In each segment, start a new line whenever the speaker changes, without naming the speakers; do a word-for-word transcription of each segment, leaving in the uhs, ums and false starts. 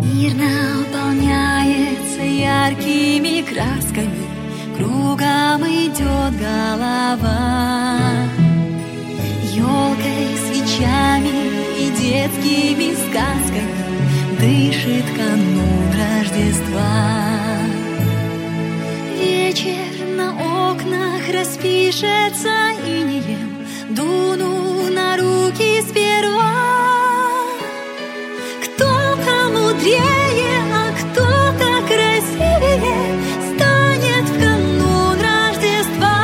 Мир наполняется яркими красками, кругом идет голова. Ёлкой, свечами и детскими сказками дышит канун Рождества. Вечер на окнах распишется инеем, дуну на руки сперва. Кто-то мудрее, а кто-то красивее станет в канун Рождества.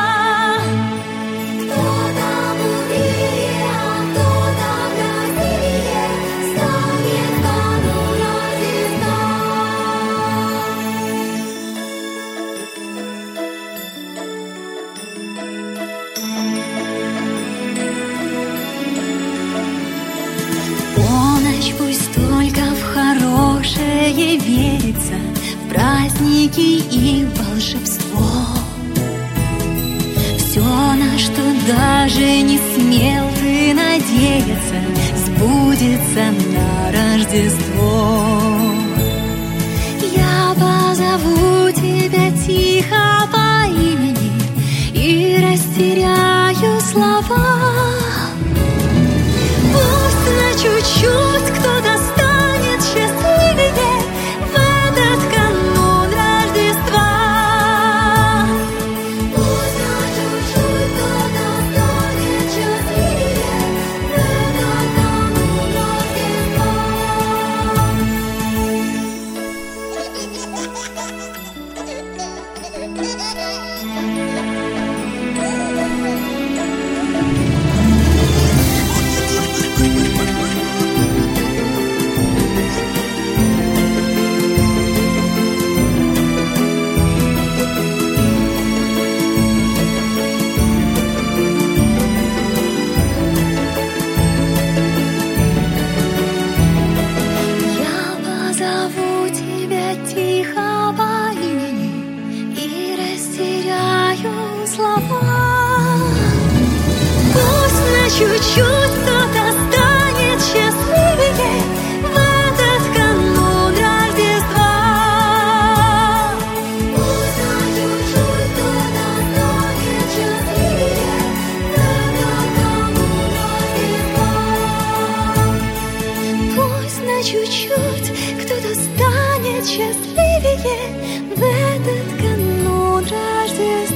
Кто-то мудрее, а кто-то красивее станет в канун Рождества. Полночь пусть только в хорошее верится, в праздники и волшебство. Все, на что даже не смел ты надеяться, сбудется на Рождество. Я позову тебя тихо по имени и растеряю слова. Пусть на чуть-чуть кто-то станет счастливее в этот канун Рождества. Пусть на чуть-чуть кто-то станет счастливее в этот канун Рождества. Я позову тебя тихо по имени и растеряю слова. Пусть на чуть-чуть кто-то станет счастливее в этот канун Рождества. Пусть на чуть-чуть кто-то станет счастливее в этот канун Рождества. Пусть на чуть-чуть кто-то станет счастливее в этот канун Рождества.